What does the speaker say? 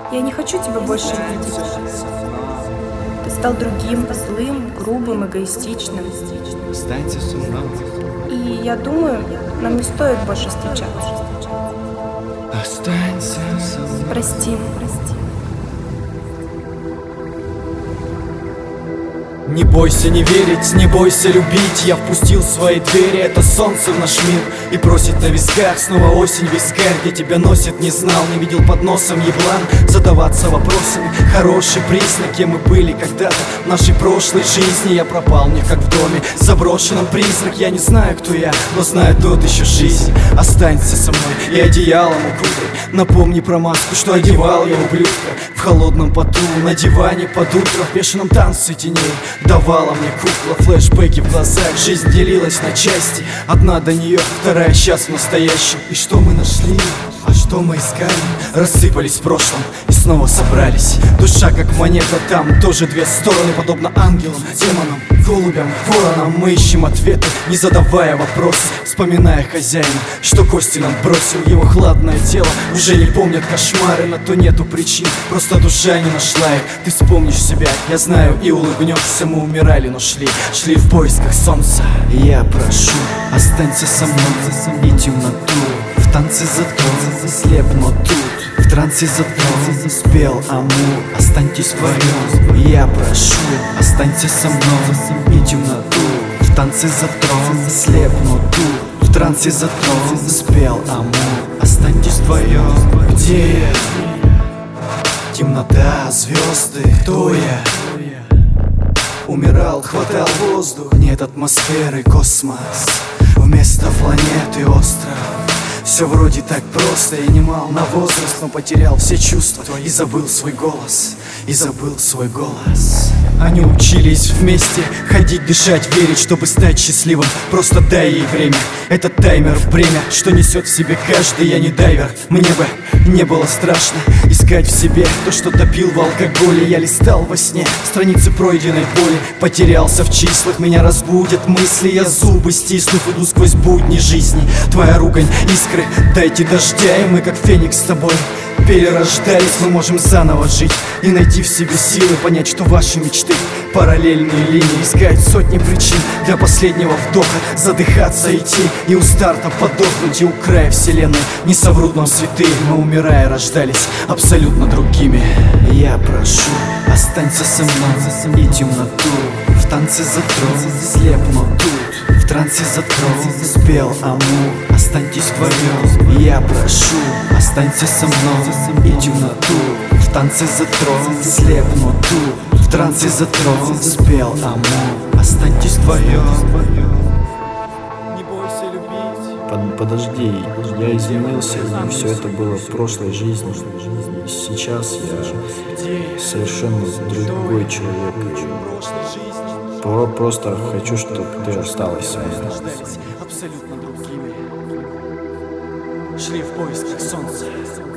Я не хочу тебя больше видеть. Ты стал другим, злым, грубым, эгоистичным. Останься со мной. И я думаю, нам не стоит больше встречаться. Останься со мной. Прости. Не бойся не верить, не бойся любить. Я впустил в свои двери это солнце в наш мир. И просит на висках, снова осень в висках. Где тебя носит, не знал, не видел под носом еблан. Задаваться вопросами, хороший признак. Кем мы были когда-то в нашей прошлой жизни. Я пропал, мне как в доме заброшенном призрак. Я не знаю, кто я, но знаю тот еще жизнь. Останься со мной и одеялом укутай. Напомни про маску, что одевал я ублюдка. В холодном поту, на диване под утро. В бешеном танце теней давала мне кукла, флешбеки в глазах. Жизнь делилась на части, одна до нее, вторая сейчас в настоящем. И что мы нашли? А что мы искали? Рассыпались в прошлом и снова собрались. Душа как монета, там тоже две стороны. Подобно ангелам, демонам, голубям, воронам. Мы ищем ответы, не задавая вопросы. Вспоминая хозяина, что кости нам бросил. Его хладное тело уже не помнят кошмары. На то нету причин, просто душа не нашла их. Ты вспомнишь себя, я знаю, и улыбнешься. Мы умирали, но шли в поисках солнца. И я прошу, останься со мной и темноту. В танце затон, слеп, но тут в трансе затон, спел Амур. Останьтесь вдвоем, я прошу, останься со мной и темноту. В танце затон, слеп, но тут в трансе затон, спел Амур. Останьтесь вдвоем, где я? Темнота, звезды, кто я? Умирал, хватал воздух, нет атмосферы, космос. Вместо планеты остров. Все вроде так просто, я не мал на возраст, но потерял все чувства и забыл свой голос, Они учились вместе ходить, дышать, верить, чтобы стать счастливым. Просто дай ей время, это таймер, бремя, что несет в себе каждый. Я не дайвер, мне бы не было страшно искать в себе то, что топил в алкоголе. Я листал во сне страницы пройденной боли, потерялся в числах, меня разбудят мысли. Я зубы стиснув, иду сквозь будни жизни. Твоя ругань, искры, дайте дождя, и мы как феникс с тобой перерождались. Мы можем заново жить и найти в себе силы, понять, что ваши мечты параллельные линии. Искать сотни причин для последнего вдоха, задыхаться, идти и у старта подохнуть. И у края вселенной не соврут нам святые. Мы, умирая, рождались абсолютно другими. Я прошу, останься со мной и темноту. В танце затрон, слеп, но тут в трансе затрон, спел Амур. Останьтесь вдвоем, я прошу, останься со мной и темноту. В танце затрон, слеп, но тут в трансе затрон, спел Амур. Останьтесь вдвоем. Не бойся любить. Подожди, я изменился, и все это было в прошлой жизни. Сейчас я совершенно другой человек. Просто хочу, чтобы ты осталась со мной. Абсолютно другими. Шли в поисках солнца.